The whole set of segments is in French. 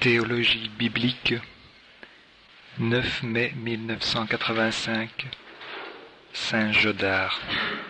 Théologie biblique, 9 mai 1985, Saint-Jodard.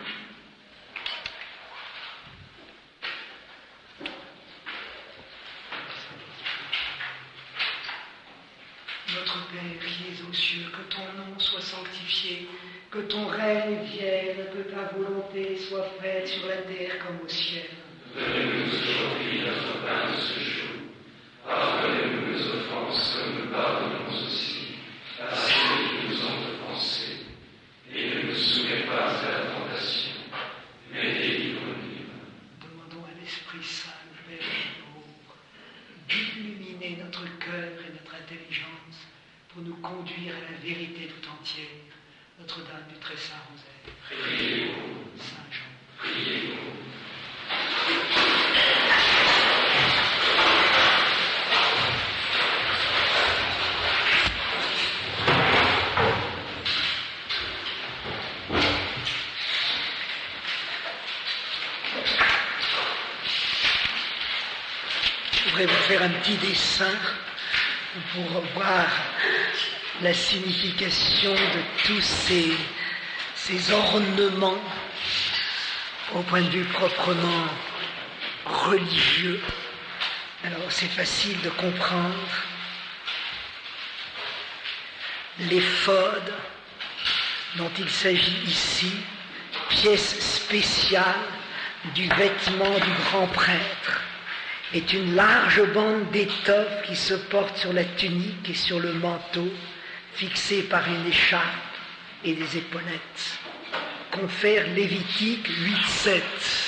Notre Père qui es aux cieux, que ton nom soit sanctifié, que ton règne vienne, que ta volonté soit faite sur la terre comme au ciel. Donne-nous aujourd'hui notre pain de ce jour. Pardonnez-nous nos offenses comme nous pardonnons aussi à ceux qui nous ont offensés. Et ne nous soumets pas à la tentation, mais délivre-nous. Demandons à l'Esprit Saint, le Père pauvre, d'illuminer notre cœur et notre intelligence pour nous conduire à la vérité tout entière. Notre-Dame du Très Saint Rosaire. Priez-vous. Saint Jean. Priez-vous. Je voudrais vous faire un petit dessin pour voir la signification de tous ces ornements au point de vue proprement religieux. Alors c'est facile de comprendre. L'éphode dont il s'agit ici, pièce spéciale du vêtement du grand prêtre, est une large bande d'étoffe qui se porte sur la tunique et sur le manteau, fixée par une écharpe et des épaulettes. Confère Lévitique 8-7.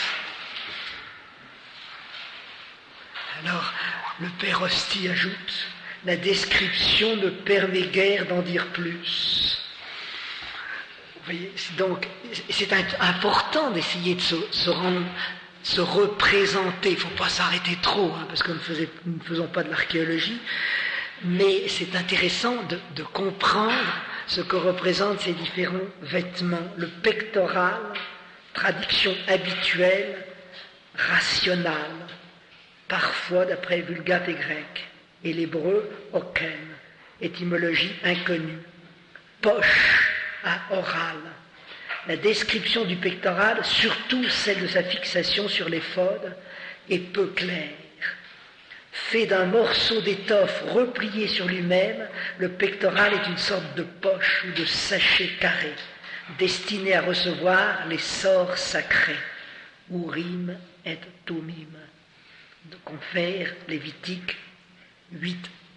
Alors, le Père Hostie ajoute, la description ne permet guère d'en dire plus. Vous voyez, donc, c'est important d'essayer de se représenter. Il ne faut pas s'arrêter trop, parce que nous ne faisons pas de l'archéologie, mais c'est intéressant de comprendre ce que représentent ces différents vêtements. Le pectoral, traduction habituelle, rationale, parfois d'après Vulgate et grec, et l'hébreu, oken, étymologie inconnue. Poche à oral. La description du pectoral, surtout celle de sa fixation sur l'éphode, est peu claire. Fait d'un morceau d'étoffe replié sur lui-même, le pectoral est une sorte de poche ou de sachet carré, destiné à recevoir les sorts sacrés, Urim et Tumim. De confère Lévitique 8.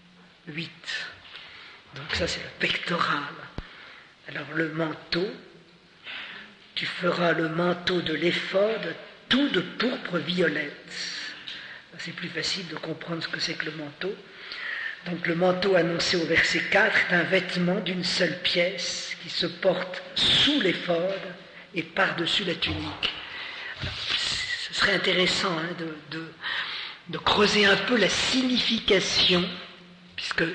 Donc ça c'est le pectoral. Alors le manteau, tu feras le manteau de l'éphode tout de pourpre violette. C'est plus facile de comprendre ce que c'est que le manteau. Donc le manteau annoncé au verset 4 est un vêtement d'une seule pièce qui se porte sous l'éphode et par-dessus la tunique. Alors, ce serait intéressant de creuser un peu la signification, puisque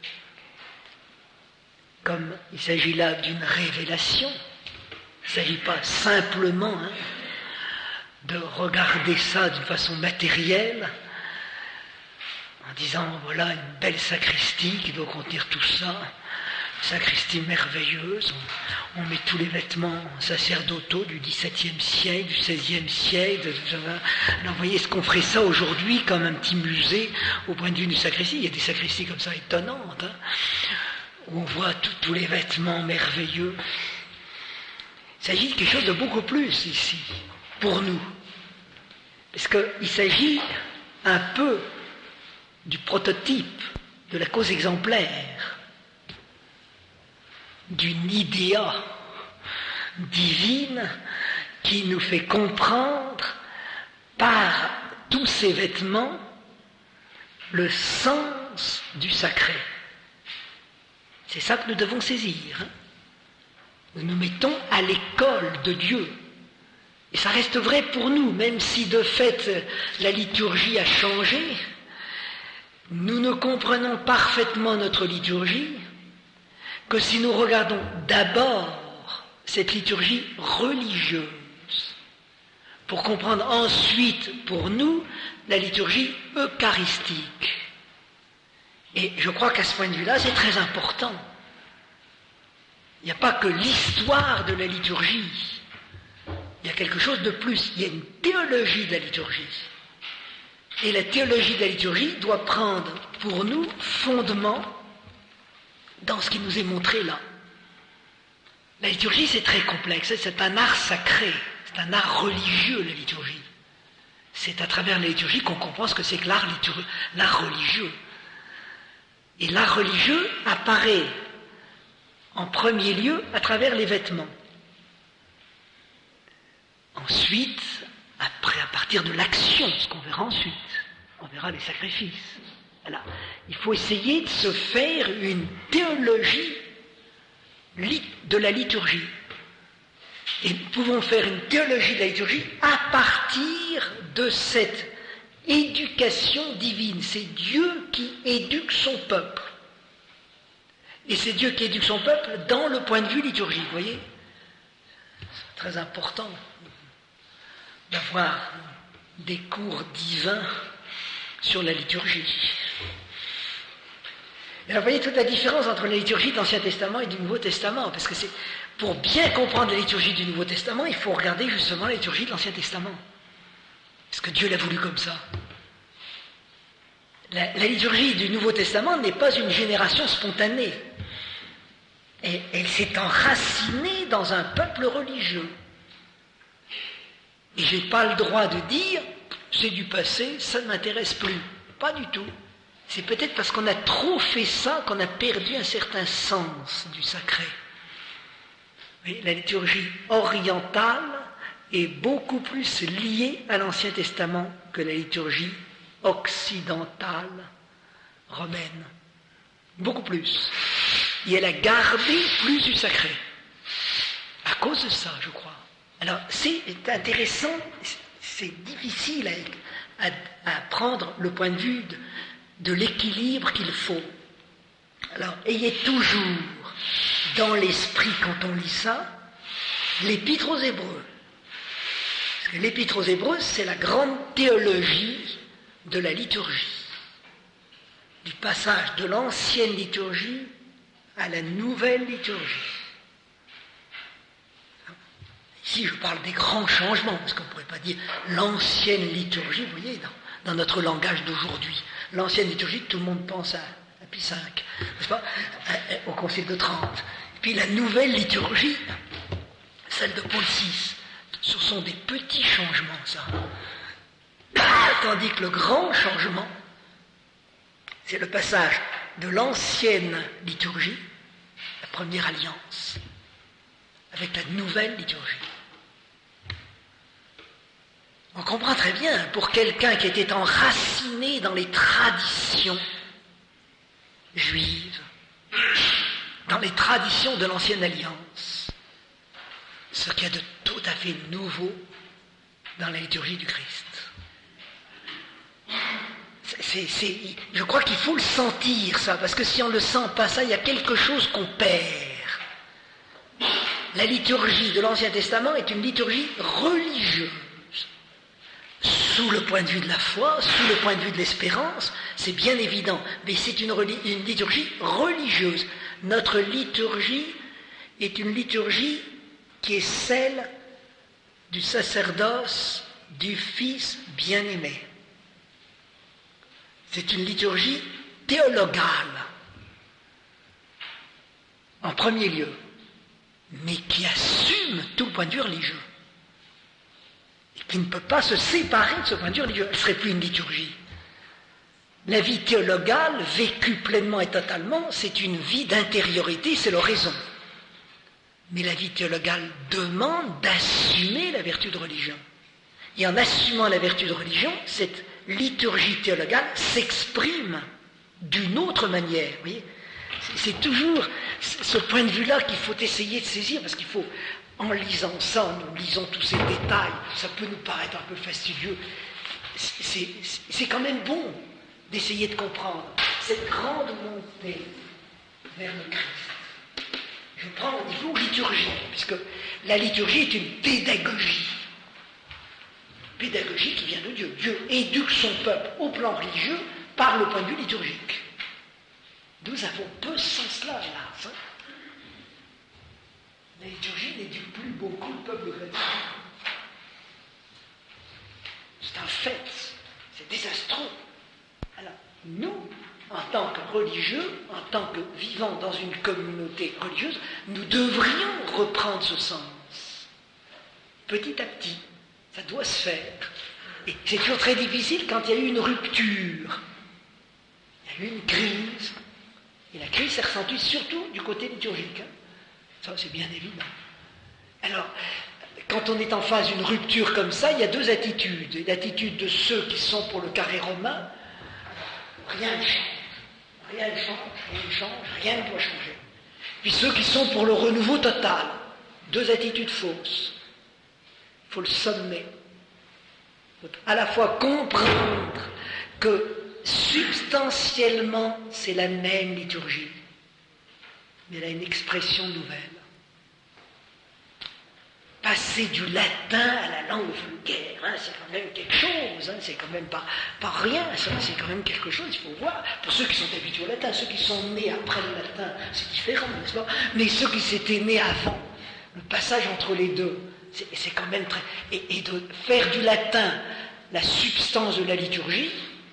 comme il s'agit là d'une révélation, il ne s'agit pas simplement de regarder ça d'une façon matérielle, en disant voilà une belle sacristie qui doit contenir tout ça, sacristie merveilleuse, on met tous les vêtements sacerdotaux du XVIIe siècle, du XVIe siècle. Alors vous voyez, est-ce qu'on ferait ça aujourd'hui comme un petit musée au point de vue du sacristie? Il y a des sacristies comme ça étonnantes, où on voit tous les vêtements merveilleux. Il s'agit de quelque chose de beaucoup plus ici, pour nous. Parce qu'il s'agit un peu du prototype, de la cause exemplaire, d'une idéa divine qui nous fait comprendre par tous ces vêtements le sens du sacré. C'est ça que nous devons saisir. Nous nous mettons à l'école de Dieu. Et ça reste vrai pour nous, même si de fait la liturgie a changé. Nous ne comprenons parfaitement notre liturgie que si nous regardons d'abord cette liturgie religieuse, pour comprendre ensuite pour nous la liturgie eucharistique. Et je crois qu'à ce point de vue-là, c'est très important. Il n'y a pas que l'histoire de la liturgie. Il y a quelque chose de plus. Il y a une théologie de la liturgie. Et la théologie de la liturgie doit prendre pour nous fondement dans ce qui nous est montré là. La liturgie, c'est très complexe. C'est un art sacré. C'est un art religieux, la liturgie. C'est à travers la liturgie qu'on comprend ce que c'est que l'art religieux. Et l'art religieux apparaît en premier lieu à travers les vêtements. Ensuite, après, à partir de l'action, ce qu'on verra ensuite, on verra les sacrifices. Voilà. Il faut essayer de se faire une théologie de la liturgie. Et nous pouvons faire une théologie de la liturgie à partir de cette éducation divine. C'est Dieu qui éduque son peuple. Et c'est Dieu qui éduque son peuple dans le point de vue liturgique, vous voyez ? C'est très important d'avoir des cours divins sur la liturgie. Et alors, vous voyez toute la différence entre la liturgie de l'Ancien Testament et du Nouveau Testament, parce que pour bien comprendre la liturgie du Nouveau Testament, il faut regarder justement la liturgie de l'Ancien Testament. Parce que Dieu l'a voulu comme ça. La liturgie du Nouveau Testament n'est pas une génération spontanée. Et elle s'est enracinée dans un peuple religieux. Et je n'ai pas le droit de dire, c'est du passé, ça ne m'intéresse plus. Pas du tout. C'est peut-être parce qu'on a trop fait ça qu'on a perdu un certain sens du sacré. Mais la liturgie orientale est beaucoup plus liée à l'Ancien Testament que la liturgie occidentale romaine. Beaucoup plus. Et elle a gardé plus du sacré. À cause de ça, je crois. Alors, c'est intéressant, c'est difficile à prendre le point de vue de l'équilibre qu'il faut. Alors, ayez toujours dans l'esprit, quand on lit ça, l'Épître aux Hébreux. Parce que l'Épître aux Hébreux, c'est la grande théologie de la liturgie. Du passage de l'ancienne liturgie à la nouvelle liturgie. Ici, je parle des grands changements, parce qu'on ne pourrait pas dire l'ancienne liturgie, vous voyez, dans notre langage d'aujourd'hui. L'ancienne liturgie, tout le monde pense à Pie V, n'est-ce pas, au Concile de Trente. Et puis la nouvelle liturgie, celle de Paul VI, ce sont des petits changements, ça. Tandis que le grand changement, c'est le passage de l'ancienne liturgie, la première alliance, avec la nouvelle liturgie. On comprend très bien, pour quelqu'un qui était enraciné dans les traditions juives, dans les traditions de l'ancienne alliance, ce qu'il y a de tout à fait nouveau dans la liturgie du Christ. Je crois qu'il faut le sentir, ça, parce que si on ne le sent pas, ça, il y a quelque chose qu'on perd. La liturgie de l'Ancien Testament est une liturgie religieuse. Sous le point de vue de la foi, sous le point de vue de l'espérance, c'est bien évident, mais c'est une liturgie religieuse. Notre liturgie est une liturgie qui est celle du sacerdoce du Fils bien-aimé. C'est une liturgie théologale, en premier lieu, mais qui assume tout le point de vue religieux. Et qui ne peut pas se séparer de ce point de vue religieux. Elle ne serait plus une liturgie. La vie théologale, vécue pleinement et totalement, c'est une vie d'intériorité, c'est l'oraison. Mais la vie théologale demande d'assumer la vertu de religion. Et en assumant la vertu de religion, cette liturgie théologale s'exprime d'une autre manière. Vous voyez, c'est toujours ce point de vue-là qu'il faut essayer de saisir, parce qu'il faut, en lisant ça, nous lisons tous ces détails, ça peut nous paraître un peu fastidieux, c'est quand même bon d'essayer de comprendre cette grande montée vers le Christ. Je prends au niveau liturgique, puisque la liturgie est une pédagogie. Pédagogie qui vient de Dieu. Dieu éduque son peuple au plan religieux par le point de vue liturgique. Nous avons peu ce sens-là, hélas. La liturgie n'éduque plus beaucoup le peuple chrétien. C'est un fait, c'est désastreux. Alors, nous, en tant que religieux, en tant que vivants dans une communauté religieuse, nous devrions reprendre ce sens. Petit à petit, ça doit se faire. Et c'est toujours très difficile quand il y a eu une rupture. Il y a eu une crise. Et la crise s'est ressentie surtout du côté liturgique. Ça, c'est bien évident. Alors, quand on est en phase d'une rupture comme ça, il y a deux attitudes. L'attitude de ceux qui sont pour le carré romain, rien ne change. Rien ne change, rien ne change, rien ne doit changer. Puis ceux qui sont pour le renouveau total. Deux attitudes fausses. Il faut le sommer. Il faut à la fois comprendre que substantiellement c'est la même liturgie, mais elle a une expression nouvelle. Passer du latin à la langue vulgaire, c'est quand même quelque chose, c'est quand même pas rien, ça, c'est quand même quelque chose, il faut voir. Pour ceux qui sont habitués au latin, ceux qui sont nés après le latin, c'est différent, n'est-ce pas? Mais ceux qui s'étaient nés avant, le passage entre les deux, c'est quand même très... Et de faire du latin la substance de la liturgie,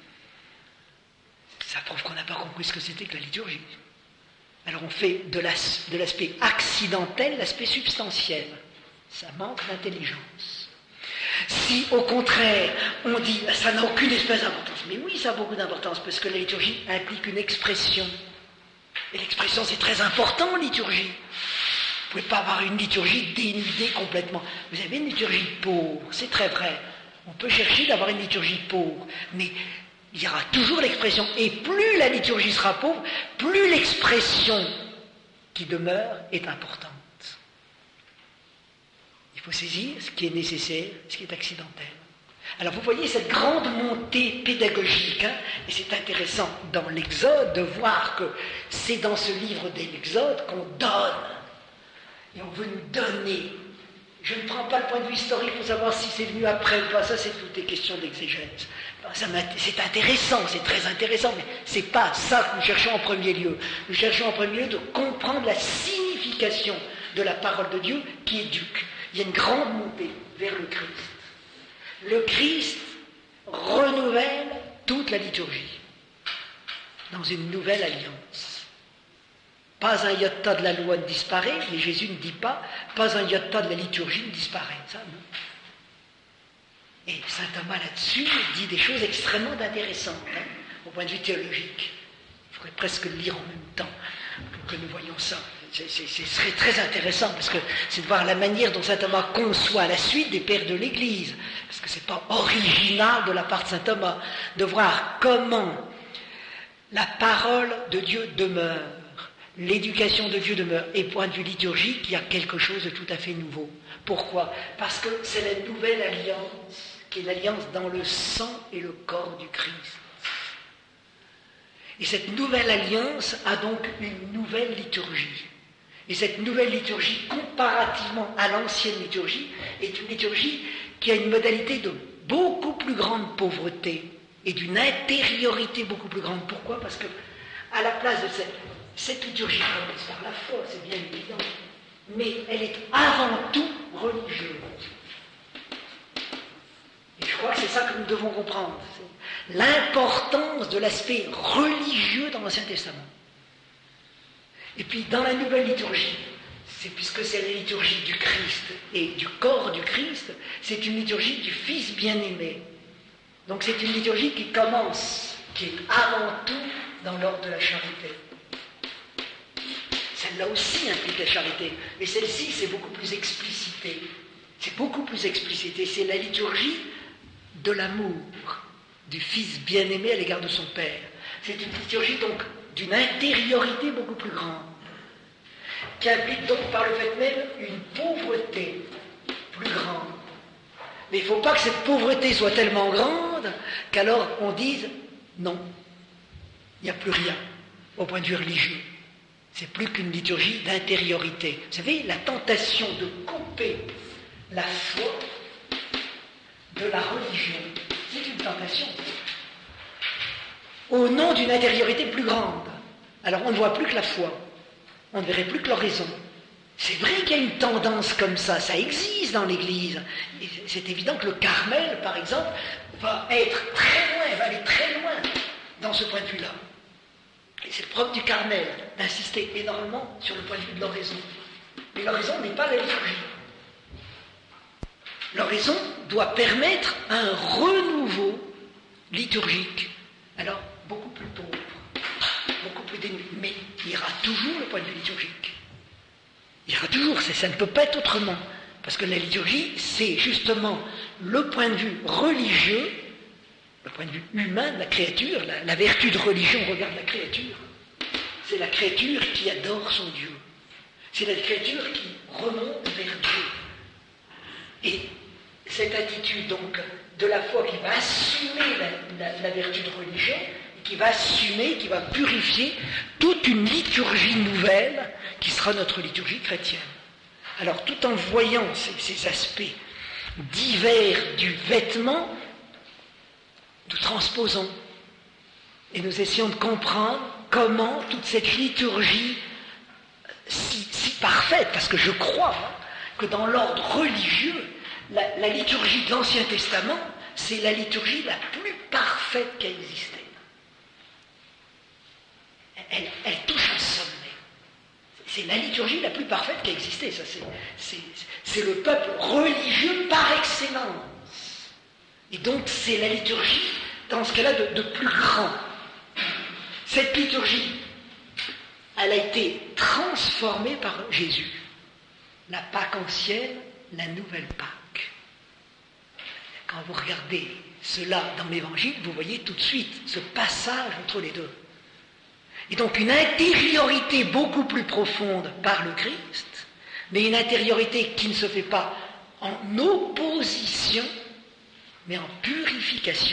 ça prouve qu'on n'a pas compris ce que c'était que la liturgie. Alors on fait de l'aspect accidentel l'aspect substantiel. Ça manque d'intelligence. Si, au contraire, on dit « ça n'a aucune espèce d'importance », mais oui, ça a beaucoup d'importance, parce que la liturgie implique une expression. Et l'expression, c'est très important en liturgie. Vous ne pouvez pas avoir une liturgie dénudée complètement. Vous avez une liturgie pauvre, c'est très vrai. On peut chercher d'avoir une liturgie pauvre, mais il y aura toujours l'expression. Et plus la liturgie sera pauvre, plus l'expression qui demeure est importante. Il faut saisir ce qui est nécessaire, ce qui est accidentel. Alors vous voyez cette grande montée pédagogique, et c'est intéressant dans l'Exode de voir que c'est dans ce livre de l'Exode qu'on donne, et on veut nous donner. Je ne prends pas le point de vue historique pour savoir si c'est venu après ou pas, ça c'est toutes des questions d'exégèse. C'est intéressant, c'est très intéressant, mais c'est pas ça que nous cherchons en premier lieu. Nous cherchons en premier lieu de comprendre la signification de la parole de Dieu qui éduque. Il y a une grande montée vers le Christ. Le Christ renouvelle toute la liturgie dans une nouvelle alliance. Pas un iota de la loi ne disparaît, mais Jésus ne dit pas un iota de la liturgie ne disparaît. Ça, non. Et saint Thomas là-dessus dit des choses extrêmement intéressantes, au point de vue théologique. Il faudrait presque le lire en même temps pour que nous voyions ça. Ce serait très intéressant, parce que c'est de voir la manière dont saint Thomas conçoit la suite des pères de l'Église, parce que c'est pas original de la part de saint Thomas, de voir comment la parole de Dieu demeure, l'éducation de Dieu demeure, et point de vue liturgique, il y a quelque chose de tout à fait nouveau. Pourquoi? Parce que c'est la nouvelle alliance, qui est l'alliance dans le sang et le corps du Christ. Et cette nouvelle alliance a donc une nouvelle liturgie. Et cette nouvelle liturgie, comparativement à l'ancienne liturgie, est une liturgie qui a une modalité de beaucoup plus grande pauvreté et d'une intériorité beaucoup plus grande. Pourquoi? Parce que, à la place de cette liturgie commence par la foi, c'est bien évident, mais elle est avant tout religieuse. Et je crois que c'est ça que nous devons comprendre. C'est l'importance de l'aspect religieux dans l'Ancien Testament. Et puis dans la nouvelle liturgie, puisque c'est la liturgie du Christ et du corps du Christ, c'est une liturgie du Fils bien-aimé. Donc c'est une liturgie qui commence, qui est avant tout dans l'ordre de la charité. Celle-là aussi implique la charité, mais celle-ci c'est beaucoup plus explicité. C'est beaucoup plus explicité. C'est la liturgie de l'amour du Fils bien-aimé à l'égard de son Père. C'est une liturgie donc d'une intériorité beaucoup plus grande, qui implique donc par le fait même une pauvreté plus grande. Mais il ne faut pas que cette pauvreté soit tellement grande qu'alors on dise non, il n'y a plus rien au point de vue religieux. C'est plus qu'une liturgie d'intériorité. Vous savez, la tentation de couper la foi de la religion, c'est une tentation. Au nom d'une intériorité plus grande. alors on ne voit plus que la foi, on ne verrait plus que l'oraison. C'est vrai qu'il y a une tendance comme ça existe dans l'Église. Et c'est évident que le Carmel, par exemple, va être très loin, va aller très loin dans ce point de vue-là. Et c'est le propre du Carmel d'insister énormément sur le point de vue de l'oraison. Mais l'oraison n'est pas la liturgie. L'oraison doit permettre un renouveau liturgique. Alors, beaucoup plus pauvre, beaucoup plus dénué, mais il y aura toujours le point de vue liturgique. Il y aura toujours, ça ne peut pas être autrement. Parce que la liturgie, c'est justement le point de vue religieux, le point de vue humain de la créature, la vertu de religion regarde la créature. C'est la créature qui adore son Dieu. C'est la créature qui remonte vers Dieu. Et cette attitude donc de la foi qui va assumer la vertu de religion, qui va assumer, qui va purifier toute une liturgie nouvelle qui sera notre liturgie chrétienne. Alors tout en voyant ces aspects divers du vêtement, nous transposons et nous essayons de comprendre comment toute cette liturgie si parfaite, parce que je crois que dans l'ordre religieux, la liturgie de l'Ancien Testament, c'est la liturgie la plus parfaite qui a existé. Elle touche un sommet. C'est la liturgie la plus parfaite qui a existé. Ça, c'est le peuple religieux par excellence. Et donc, c'est la liturgie, dans ce cas-là, de plus grand. Cette liturgie, elle a été transformée par Jésus. La Pâque ancienne, la nouvelle Pâque. Quand vous regardez cela dans l'Évangile, vous voyez tout de suite ce passage entre les deux. Et donc une intériorité beaucoup plus profonde par le Christ, mais une intériorité qui ne se fait pas en opposition, mais en purification.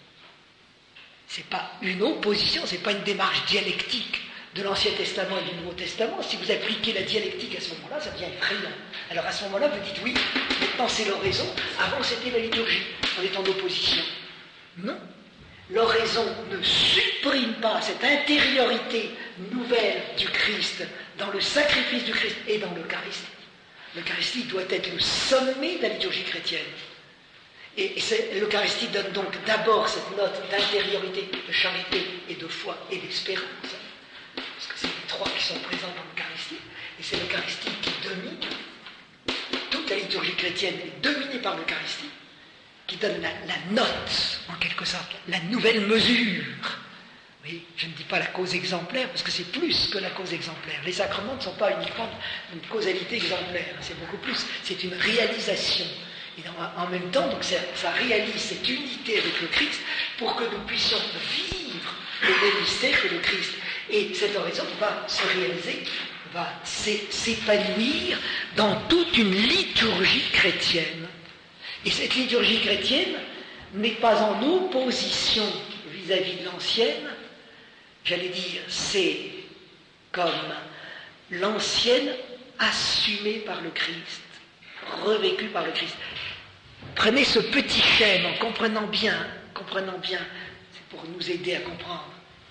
C'est pas une opposition, c'est pas une démarche dialectique de l'Ancien Testament et du Nouveau Testament. Si vous appliquez la dialectique à ce moment-là, ça devient effrayant. Alors à ce moment-là, vous dites oui, maintenant c'est l'oraison, avant c'était la liturgie, on est en opposition. Non. L'oraison ne supprime pas cette intériorité nouvelle du Christ dans le sacrifice du Christ et dans l'Eucharistie. L'Eucharistie doit être le sommet de la liturgie chrétienne. Et l'Eucharistie donne donc d'abord cette note d'intériorité, de charité et de foi et d'espérance. Parce que c'est les trois qui sont présents dans l'Eucharistie. Et c'est l'Eucharistie qui domine. Toute la liturgie chrétienne est dominée par l'Eucharistie, qui donne la note, en quelque sorte, la nouvelle mesure. Oui, je ne dis pas la cause exemplaire, parce que c'est plus que la cause exemplaire. Les sacrements ne sont pas uniquement une causalité exemplaire, c'est beaucoup plus, c'est une réalisation. Et en même temps, donc ça réalise cette unité avec le Christ pour que nous puissions vivre le même mystère que le Christ. Et cette oraison va se réaliser, va s'épanouir dans toute une liturgie chrétienne. Et cette liturgie chrétienne n'est pas en opposition vis-à-vis de l'ancienne. J'allais dire, c'est comme l'ancienne assumée par le Christ, revécue par le Christ. Prenez ce petit schème en comprenant bien, c'est pour nous aider à comprendre.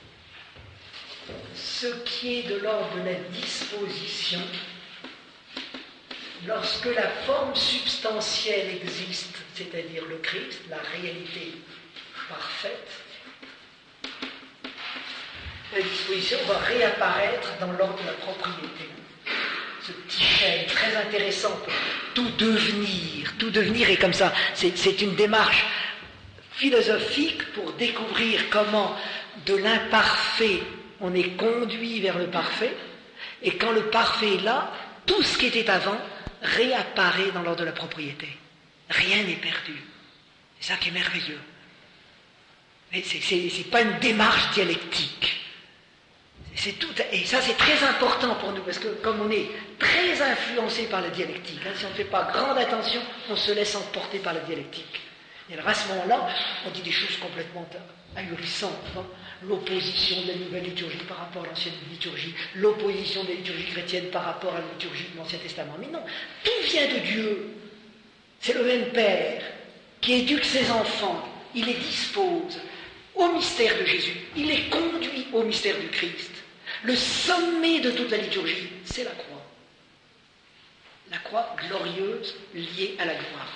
Ce qui est de l'ordre de la disposition, lorsque la forme substantielle existe, c'est-à-dire le Christ, la réalité parfaite, la disposition va réapparaître dans l'ordre de la propriété. Ce petit schème très intéressant pour tout devenir est comme ça. C'est une démarche philosophique pour découvrir comment de l'imparfait on est conduit vers le parfait, et quand le parfait est là, tout ce qui était avant réapparaît dans l'ordre de la propriété. Rien n'est perdu. C'est ça qui est merveilleux. Mais c'est pas une démarche dialectique. C'est tout, et ça c'est très important pour nous, parce que comme on est très influencé par la dialectique, si on ne fait pas grande attention, on se laisse emporter par la dialectique. Et alors à ce moment-là, on dit des choses complètement ahurissantes. L'opposition de la nouvelle liturgie par rapport à l'ancienne liturgie, l'opposition de la liturgie chrétienne par rapport à la liturgie de l'Ancien Testament. Mais non, tout vient de Dieu. C'est le même Père qui éduque ses enfants, il les dispose au mystère de Jésus, il les conduit au mystère du Christ. Le sommet de toute la liturgie, c'est la croix. La croix glorieuse liée à la gloire.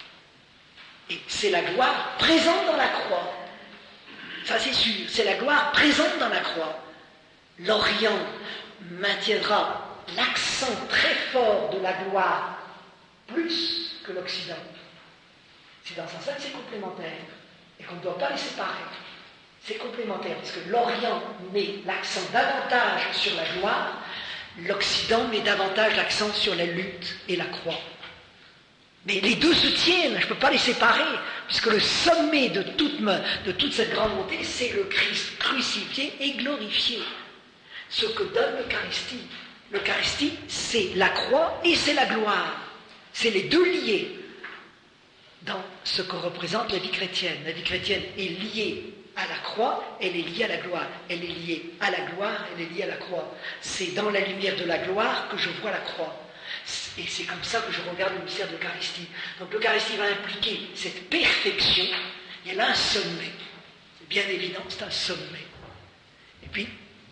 Et c'est la gloire présente dans la croix. Ça c'est sûr, c'est la gloire présente dans la croix. L'Orient maintiendra l'accent très fort de la gloire plus que l'Occident. C'est dans ce sens-là que c'est complémentaire et qu'on ne doit pas les séparer. C'est complémentaire parce que l'Orient met l'accent davantage sur la gloire, l'Occident met davantage l'accent sur la lutte et la croix. Mais les deux se tiennent, je ne peux pas les séparer, puisque le sommet de toute cette grande montée, c'est le Christ crucifié et glorifié. Ce que donne l'Eucharistie. L'Eucharistie, c'est la croix et c'est la gloire. C'est les deux liés dans ce que représente la vie chrétienne. La vie chrétienne est liée à la croix, elle est liée à la gloire. Elle est liée à la gloire, elle est liée à la croix. C'est dans la lumière de la gloire que je vois la croix. Et c'est comme ça que je regarde le mystère de l'Eucharistie. Donc l'Eucharistie va impliquer cette perfection. Il y a là un sommet. C'est bien évident, c'est un sommet. Et puis,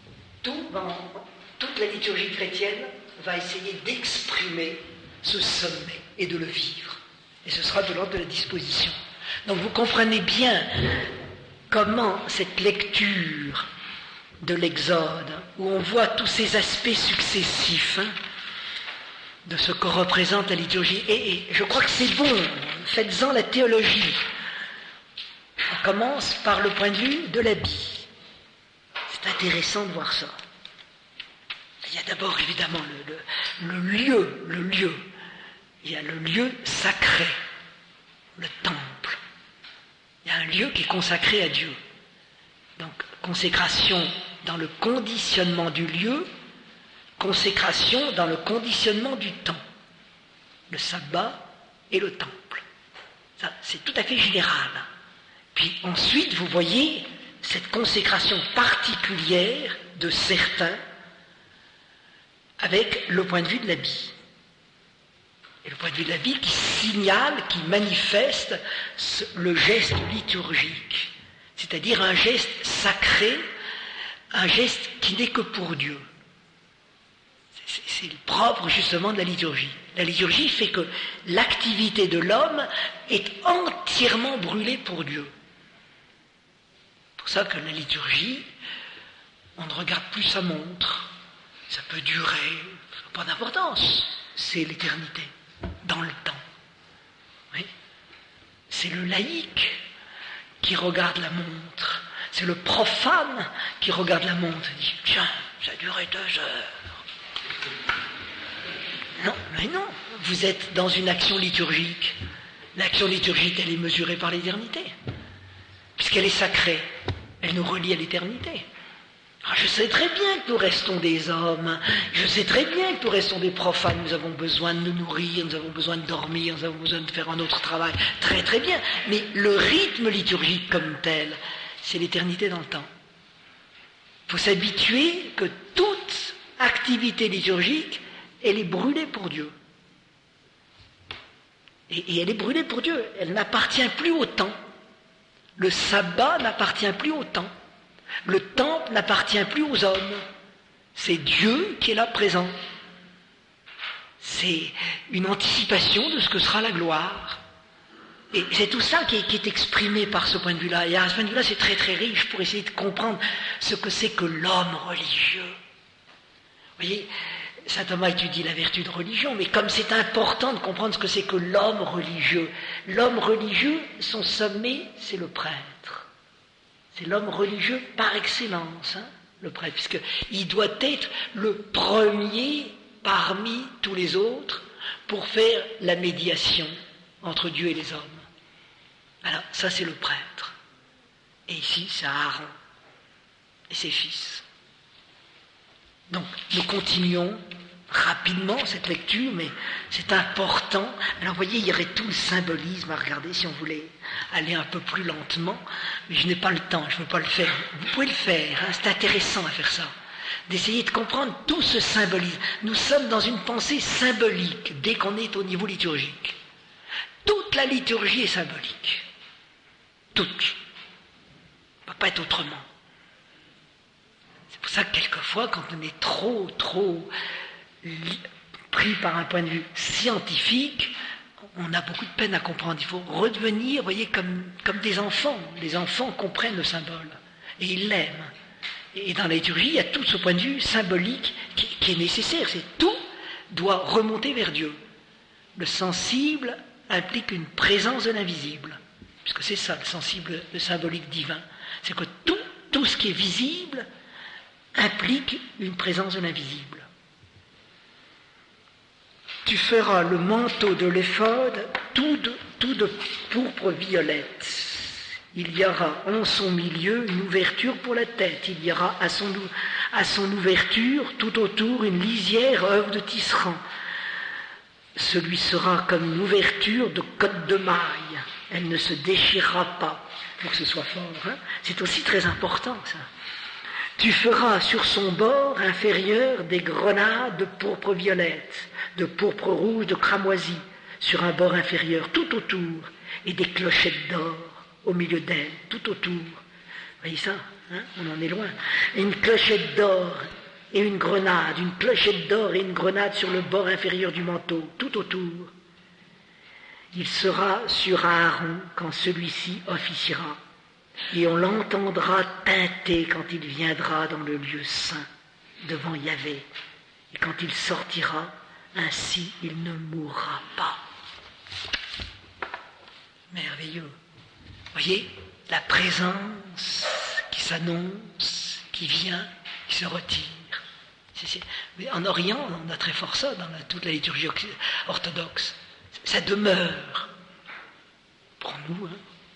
toute la liturgie chrétienne va essayer d'exprimer ce sommet et de le vivre. Et ce sera de l'ordre de la disposition. Donc vous comprenez bien comment cette lecture de l'Exode, où on voit tous ces aspects successifs de ce que représente la liturgie, et je crois que c'est bon, faites-en la théologie. On commence par le point de vue de l'habit. C'est intéressant de voir ça. Il y a d'abord évidemment le lieu. Il y a le lieu sacré, le temple. Il y a un lieu qui est consacré à Dieu. Donc, consécration dans le conditionnement du lieu, consécration dans le conditionnement du temps. Le sabbat et le temple. Ça, c'est tout à fait général. Puis ensuite, vous voyez cette consécration particulière de certains avec le point de vue de l'habit. Et le point de vue de l'habit qui signale, qui manifeste le geste liturgique. C'est-à-dire un geste sacré, un geste qui n'est que pour Dieu. C'est le propre justement de la liturgie. La liturgie fait que l'activité de l'homme est entièrement brûlée pour Dieu. C'est pour ça que la liturgie, on ne regarde plus sa montre. Ça peut durer, ça n'a pas d'importance. C'est l'éternité, dans le temps. Oui. C'est le laïc qui regarde la montre. C'est le profane qui regarde la montre et dit « Tiens, ça a duré 2 heures. » Non, mais non, vous êtes dans une action liturgique. L'action liturgique, elle est mesurée par l'éternité, puisqu'elle est sacrée. Elle nous relie à l'éternité. Je sais très bien que nous restons des hommes, je sais très bien que nous restons des profanes, nous avons besoin de nous nourrir, nous avons besoin de dormir, nous avons besoin de faire un autre travail, très très bien, mais le rythme liturgique comme tel, c'est l'éternité dans le temps. Il faut s'habituer que toute activité liturgique, elle est brûlée pour Dieu. Et elle est brûlée pour Dieu, elle n'appartient plus au temps. Le sabbat n'appartient plus au temps. Le temple n'appartient plus aux hommes. C'est Dieu qui est là présent. C'est une anticipation de ce que sera la gloire. Et c'est tout ça qui est exprimé par ce point de vue-là. Et à ce point de vue-là, c'est très très riche pour essayer de comprendre ce que c'est que l'homme religieux. Vous voyez, saint Thomas étudie la vertu de religion, mais comme c'est important de comprendre ce que c'est que l'homme religieux, son sommet, c'est le prêtre. C'est l'homme religieux par excellence, le prêtre, puisqu'il doit être le premier parmi tous les autres pour faire la médiation entre Dieu et les hommes. Alors, ça c'est le prêtre. Et ici, c'est Aaron et ses fils. Donc, nous continuons rapidement cette lecture, mais c'est important. Alors, vous voyez, il y aurait tout le symbolisme à regarder si on voulait aller un peu plus lentement, mais je n'ai pas le temps, je ne veux pas le faire. Vous pouvez le faire, c'est intéressant à faire ça, d'essayer de comprendre tout ce symbolisme. Nous sommes dans une pensée symbolique dès qu'on est au niveau liturgique. Toute la liturgie est symbolique. Toute. Ça ne peut pas être autrement. C'est pour ça que quelquefois, quand on est trop pris par un point de vue scientifique, on a beaucoup de peine à comprendre. Il faut redevenir, vous voyez, comme des enfants. Les enfants comprennent le symbole et ils l'aiment. Et dans la liturgie, il y a tout ce point de vue symbolique qui est nécessaire. Tout doit remonter vers Dieu. Le sensible implique une présence de l'invisible, puisque c'est ça, le sensible, le symbolique divin. C'est que tout ce qui est visible implique une présence de l'invisible. Tu feras le manteau de l'éphod tout de pourpre violette. Il y aura en son milieu une ouverture pour la tête. Il y aura à son ouverture tout autour une lisière œuvre de tisserand. Celui sera comme une ouverture de cotte de maille. Elle ne se déchirera pas. Il faut que ce soit fort. C'est aussi très important, ça. Tu feras sur son bord inférieur des grenades de pourpre violette, de pourpre rouge, de cramoisi, sur un bord inférieur, tout autour, et des clochettes d'or au milieu d'elle, tout autour. Vous voyez ça, on en est loin. Et une clochette d'or et une grenade, une clochette d'or et une grenade sur le bord inférieur du manteau, tout autour. Il sera sur Aaron quand celui-ci officiera, et on l'entendra tinter quand il viendra dans le lieu saint, devant Yahvé. Et quand il sortira, ainsi il ne mourra pas. Merveilleux. Voyez, la présence qui s'annonce, qui vient, qui se retire. Mais en Orient, on a très fort ça dans toute la liturgie orthodoxe. Ça demeure. Pour nous,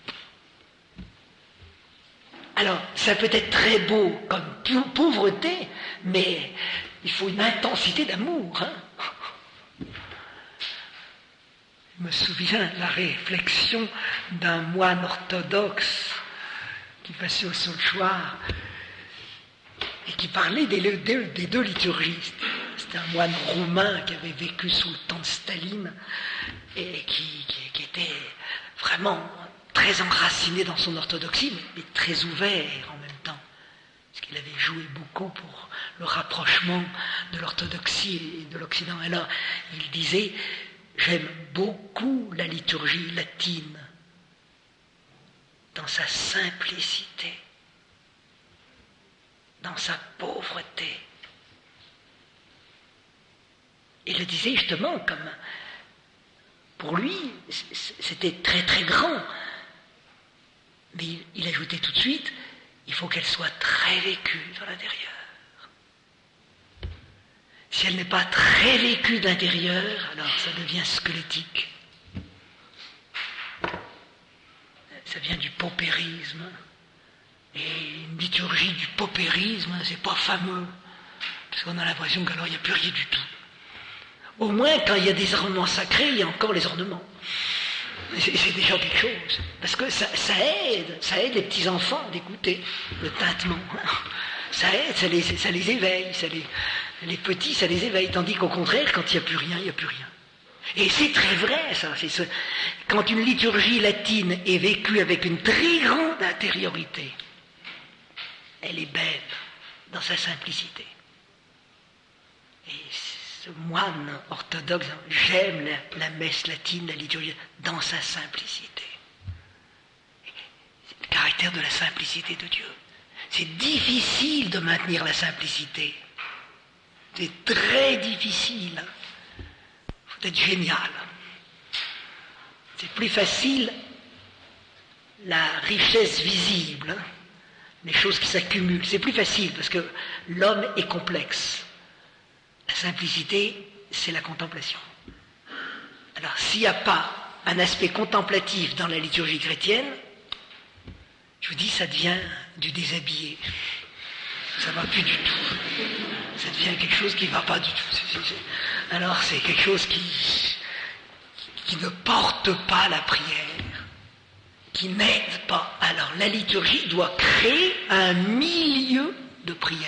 Alors, ça peut être très beau comme pauvreté, mais il faut une intensité d'amour. Je me souviens de la réflexion d'un moine orthodoxe qui passait au Saulchoir et qui parlait des deux liturgistes. C'était un moine roumain qui avait vécu sous le temps de Staline et qui était vraiment très enraciné dans son orthodoxie, mais très ouvert en même temps, parce qu'il avait joué beaucoup pour le rapprochement de l'orthodoxie et de l'Occident. Alors, il disait: j'aime beaucoup la liturgie latine dans sa simplicité, dans sa pauvreté. Il le disait justement comme, pour lui, c'était très très grand. Mais il ajoutait tout de suite, il faut qu'elle soit très vécue dans l'intérieur. Si elle n'est pas très vécue de l'intérieur, alors ça devient squelettique. Ça vient du paupérisme. Et une liturgie du paupérisme, c'est pas fameux. Parce qu'on a l'impression qu'alors il n'y a plus rien du tout. Au moins, quand il y a des ornements sacrés, il y a encore les ornements. C'est déjà quelque chose. Parce que ça aide les petits-enfants d'écouter le tintement. Ça aide, ça les éveille. Les petits, ça les éveille. Tandis qu'au contraire, quand il n'y a plus rien, il n'y a plus rien. Et c'est très vrai, ça. Quand une liturgie latine est vécue avec une très grande intériorité, elle est belle dans sa simplicité. Et ce moine orthodoxe, j'aime la messe latine, la liturgie, dans sa simplicité. C'est le caractère de la simplicité de Dieu. C'est difficile de maintenir la simplicité. C'est très difficile. Il faut être génial. C'est plus facile la richesse visible, les choses qui s'accumulent. C'est plus facile parce que l'homme est complexe. La simplicité, c'est la contemplation. Alors, s'il n'y a pas un aspect contemplatif dans la liturgie chrétienne, je vous dis, ça devient du déshabillé. Ça ne va plus du tout. Ça devient quelque chose qui ne va pas du tout. Alors, c'est quelque chose qui ne porte pas la prière, qui n'aide pas. Alors, la liturgie doit créer un milieu de prière.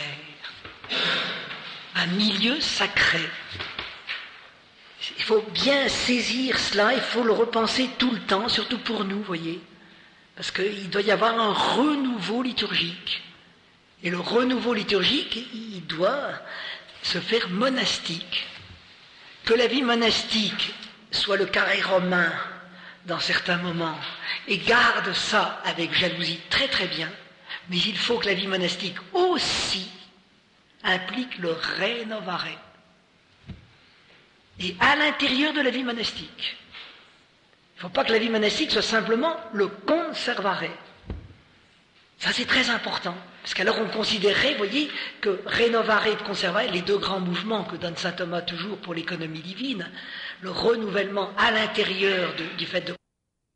Un milieu sacré. Il faut bien saisir cela, il faut le repenser tout le temps, surtout pour nous, voyez. Parce qu'il doit y avoir un renouveau liturgique. Et le renouveau liturgique, il doit se faire monastique. Que la vie monastique soit le carré romain dans certains moments, et garde ça avec jalousie, très très bien, mais il faut que la vie monastique aussi implique le renovare. Et à l'intérieur de la vie monastique. Il ne faut pas que la vie monastique soit simplement le conservare. Ça c'est très important, parce qu'alors on considérait, vous voyez, que renovare et conservare, les deux grands mouvements que donne saint Thomas toujours pour l'économie divine, le renouvellement à l'intérieur du fait de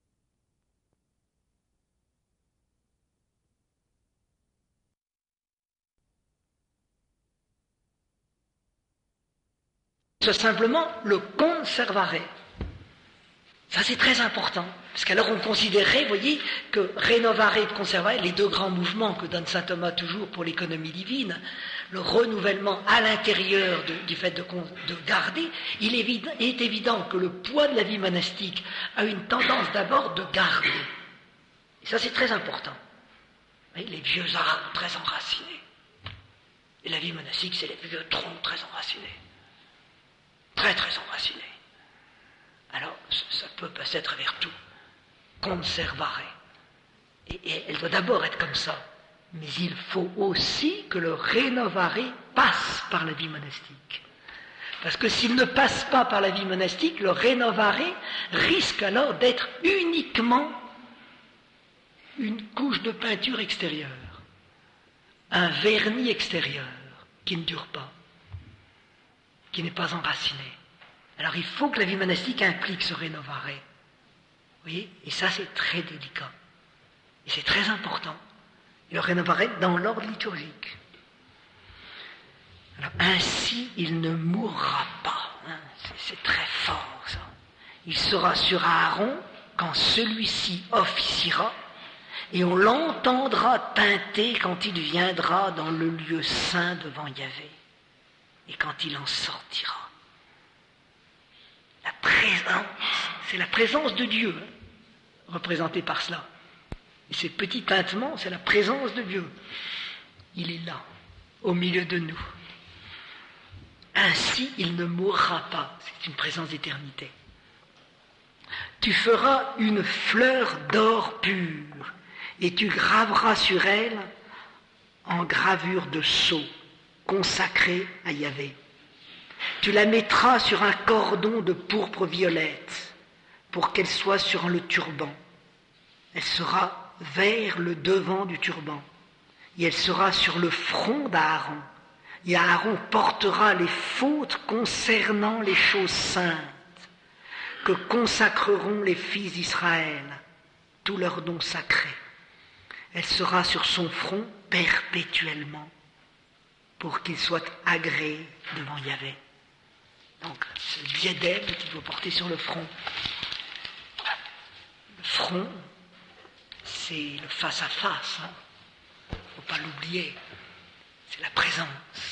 soit simplement le conservare. Ça c'est très important, parce qu'alors on considérait, vous voyez, que renovare et conservare, les deux grands mouvements que donne saint Thomas toujours pour l'économie divine, le renouvellement à l'intérieur du fait de garder, il est évident que le poids de la vie monastique a une tendance d'abord de garder. Et ça c'est très important. Vous voyez, les vieux arbres très enracinés. Et la vie monastique, c'est les vieux troncs très enracinés. Très très enracinés. Alors, ça peut passer à travers tout. Conservare. Et elle doit d'abord être comme ça. Mais il faut aussi que le renovare passe par la vie monastique. Parce que s'il ne passe pas par la vie monastique, le renovare risque alors d'être uniquement une couche de peinture extérieure. Un vernis extérieur qui ne dure pas, qui n'est pas enraciné. Alors il faut que la vie monastique implique ce renovare. Vous voyez? Et ça c'est très délicat. Et c'est très important. Et le renovare dans l'ordre liturgique. Alors ainsi il ne mourra pas. Hein? C'est très fort ça. Il sera sur Aaron quand celui-ci officiera, et on l'entendra tinter quand il viendra dans le lieu saint devant Yahvé, et quand il en sortira. La présence, c'est la présence de Dieu, hein, représentée par cela. Et ces petits tintements, c'est la présence de Dieu. Il est là, au milieu de nous. Ainsi, il ne mourra pas. C'est une présence d'éternité. Tu feras une fleur d'or pur, et tu graveras sur elle en gravure de sceau, consacrée à Yahvé. Tu la mettras sur un cordon de pourpre violette, pour qu'elle soit sur le turban. Elle sera vers le devant du turban, et elle sera sur le front d'Aaron. Et Aaron portera les fautes concernant les choses saintes, que consacreront les fils d'Israël, tous leurs dons sacrés. Elle sera sur son front perpétuellement, pour qu'il soit agréé devant Yahvé. Donc, c'est le diadème qu'il faut porter sur le front. Le front, c'est le face-à-face. Il ne faut pas l'oublier. C'est la présence.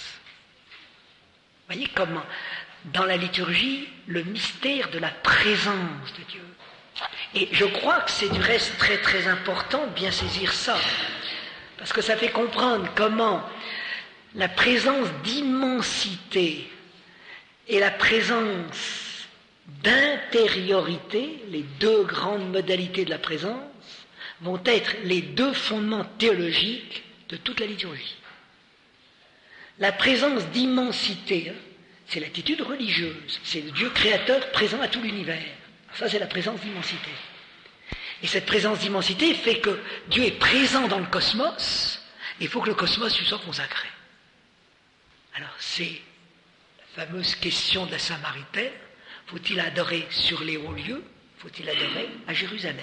Vous voyez comment, dans la liturgie, le mystère de la présence de Dieu. Et je crois que c'est du reste très très important de bien saisir ça. Parce que ça fait comprendre comment la présence d'immensité et la présence d'intériorité, les deux grandes modalités de la présence, vont être les deux fondements théologiques de toute la liturgie. La présence d'immensité, c'est l'attitude religieuse, c'est le Dieu créateur présent à tout l'univers. Ça, c'est la présence d'immensité. Et cette présence d'immensité fait que Dieu est présent dans le cosmos, et il faut que le cosmos lui soit consacré. Alors, c'est la fameuse question de la Samaritaine, faut-il adorer sur les hauts lieux, faut-il adorer à Jérusalem?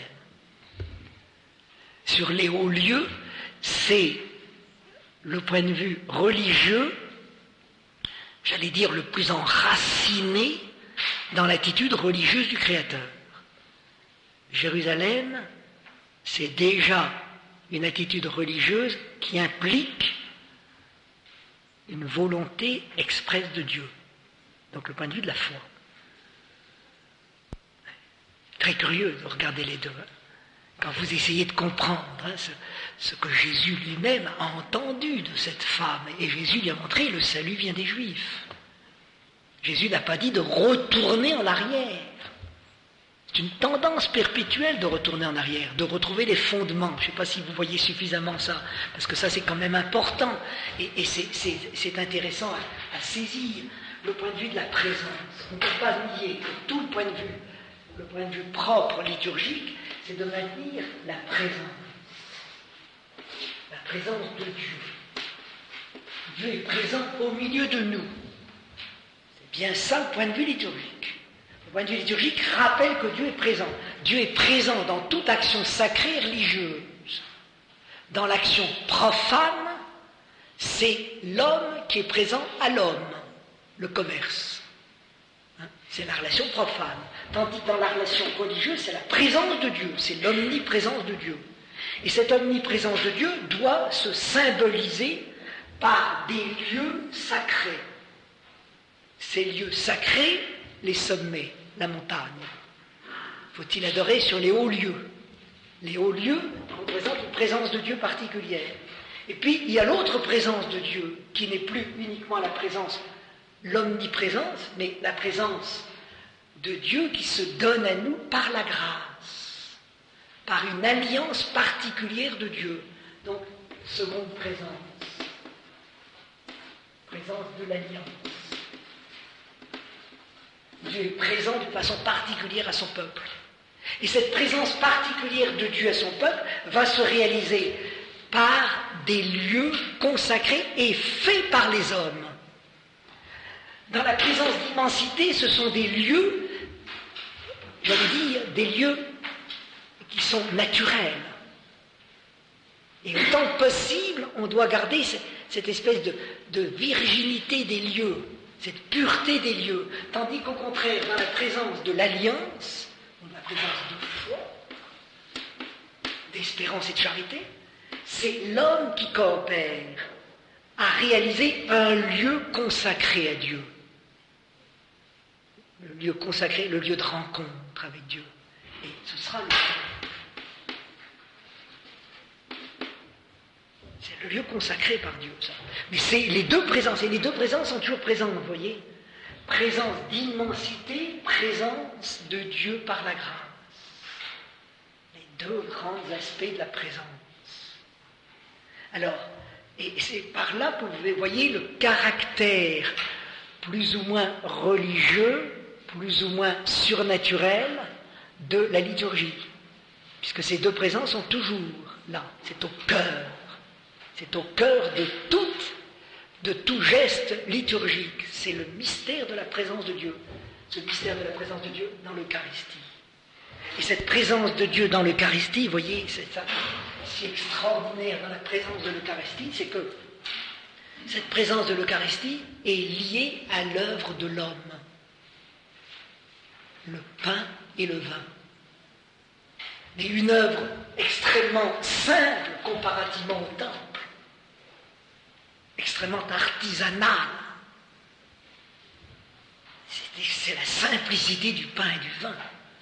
Sur les hauts lieux, c'est le point de vue religieux, j'allais dire le plus enraciné dans l'attitude religieuse du Créateur. Jérusalem, c'est déjà une attitude religieuse qui implique une volonté expresse de Dieu. Donc le point de vue de la foi. Très curieux de regarder les deux. Quand vous essayez de comprendre ce que Jésus lui-même a entendu de cette femme, et Jésus lui a montré, le salut vient des Juifs. Jésus n'a pas dit de retourner en arrière. C'est une tendance perpétuelle de retourner en arrière, de retrouver les fondements. Je ne sais pas si vous voyez suffisamment ça, parce que ça c'est quand même important, et c'est intéressant à saisir le point de vue de la présence. On ne peut pas nier que tout le point de vue propre liturgique, c'est de maintenir la présence de Dieu. Dieu est présent au milieu de nous. C'est bien ça le point de vue liturgique. Le point de vue liturgique rappelle que Dieu est présent. Dieu est présent dans toute action sacrée et religieuse. Dans l'action profane, c'est l'homme qui est présent à l'homme, le commerce. C'est la relation profane. Tandis que dans la relation religieuse, c'est la présence de Dieu, c'est l'omniprésence de Dieu. Et cette omniprésence de Dieu doit se symboliser par des lieux sacrés. Ces lieux sacrés, les sommets, la montagne. Faut-il adorer sur les hauts lieux? Les hauts lieux représentent une présence de Dieu particulière. Et puis, il y a l'autre présence de Dieu, qui n'est plus uniquement la présence, l'omniprésence, mais la présence de Dieu qui se donne à nous par la grâce, par une alliance particulière de Dieu. Donc, seconde présence de l'alliance. Dieu est présent d'une façon particulière à son peuple. Et cette présence particulière de Dieu à son peuple va se réaliser par des lieux consacrés et faits par les hommes. Dans la présence d'immensité, ce sont des lieux, j'allais dire, des lieux qui sont naturels. Et autant que possible, on doit garder cette espèce de virginité des lieux, cette pureté des lieux. Tandis qu'au contraire, dans la présence de l'alliance, dans la présence de foi, d'espérance et de charité, c'est l'homme qui coopère à réaliser un lieu consacré à Dieu. Le lieu consacré, le lieu de rencontre avec Dieu. Et ce sera le c'est le lieu consacré par Dieu, ça. Mais c'est les deux présences, et les deux présences sont toujours présentes, vous voyez. Présence d'immensité, présence de Dieu par la grâce. Les deux grands aspects de la présence. Alors, et c'est par là que vous voyez le caractère plus ou moins religieux, plus ou moins surnaturel de la liturgie. Puisque ces deux présences sont toujours là, c'est au cœur. C'est au cœur de tout geste liturgique. C'est le mystère de la présence de Dieu. Ce mystère de la présence de Dieu dans l'Eucharistie. Et cette présence de Dieu dans l'Eucharistie, vous voyez, c'est ça si extraordinaire dans la présence de l'Eucharistie, c'est que cette présence de l'Eucharistie est liée à l'œuvre de l'homme. Le pain et le vin. Mais une œuvre extrêmement simple comparativement au temple. Extrêmement artisanale. C'est la simplicité du pain et du vin.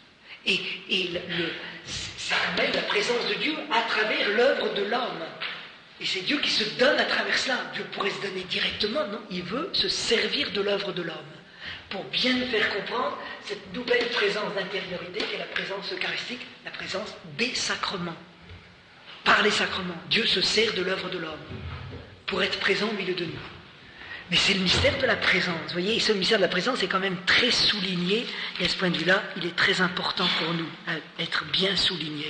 C'est quand même la présence de Dieu à travers l'œuvre de l'homme. Et c'est Dieu qui se donne à travers cela. Dieu pourrait se donner directement, non, il veut se servir de l'œuvre de l'homme pour bien nous faire comprendre cette nouvelle présence d'intériorité qui est la présence eucharistique, la présence des sacrements. Par les sacrements, Dieu se sert de l'œuvre de l'homme pour être présent au milieu de nous. Mais c'est le mystère de la présence, vous voyez, et ce mystère de la présence est quand même très souligné, et à ce point de vue-là, il est très important pour nous à être bien souligné.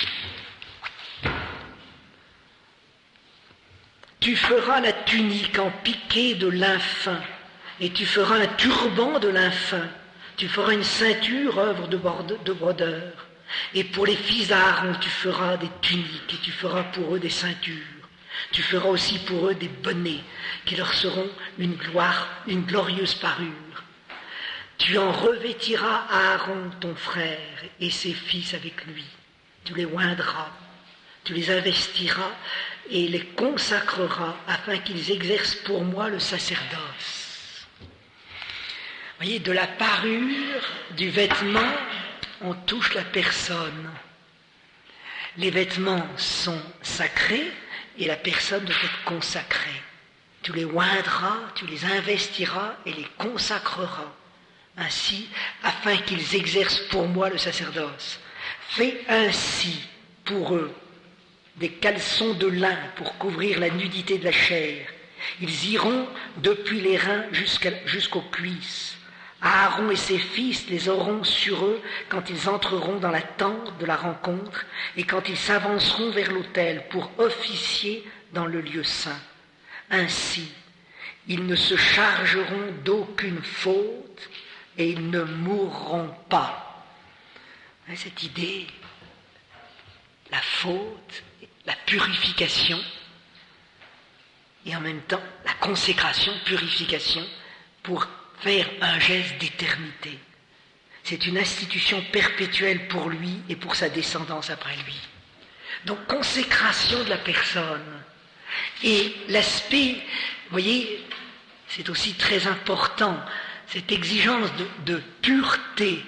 Tu feras la tunique en piqué de lin fin, et tu feras un turban de lin fin, tu feras une ceinture œuvre de brodeur, et pour les fils d'Aaron tu feras des tuniques, et tu feras pour eux des ceintures. Tu feras aussi pour eux des bonnets qui leur seront une glorieuse parure. Tu en revêtiras Aaron ton frère et ses fils avec lui. Tu les oindras, tu les investiras et les consacreras afin qu'ils exercent pour moi le sacerdoce. Vous voyez, de la parure, du vêtement, on touche la personne. Les vêtements sont sacrés et la personne doit être consacrée. Tu les oindras, tu les investiras et les consacreras, ainsi, afin qu'ils exercent pour moi le sacerdoce. Fais ainsi pour eux des caleçons de lin pour couvrir la nudité de la chair. Ils iront depuis les reins jusqu'aux cuisses. Aaron et ses fils les auront sur eux quand ils entreront dans la tente de la rencontre et quand ils s'avanceront vers l'autel pour officier dans le lieu saint. Ainsi, ils ne se chargeront d'aucune faute et ils ne mourront pas. Cette idée, la faute, la purification, et en même temps la consécration, purification, pour faire un geste d'éternité. C'est une institution perpétuelle pour lui et pour sa descendance après lui. Donc consécration de la personne. Et l'aspect, vous voyez, c'est aussi très important, cette exigence de pureté